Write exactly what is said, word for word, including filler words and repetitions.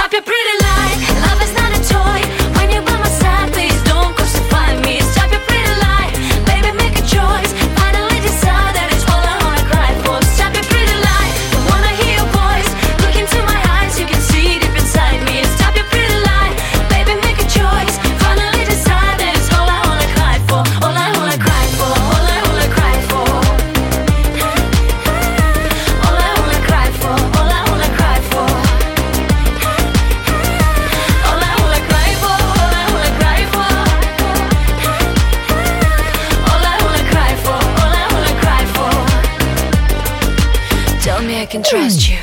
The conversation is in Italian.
Stop your pretty lie, love is not a toy. When you're by my side, please don't crucify me. Stop your pretty lie, baby, make a choice. Finally decide that it's all I wanna cry for. Stop your pretty lie, I wanna hear your voice. Look into my eyes, you can see deep inside me. Stop your pretty lie, baby, make a choice. Finally decide that it's all I wanna cry for. All I wanna cry for, all I wanna cry for. All I wanna cry for, all I wanna cry for. All I wanna cry for, all I wanna cry for. All I wanna cry for, all I wanna cry for. Tell me I can trust you.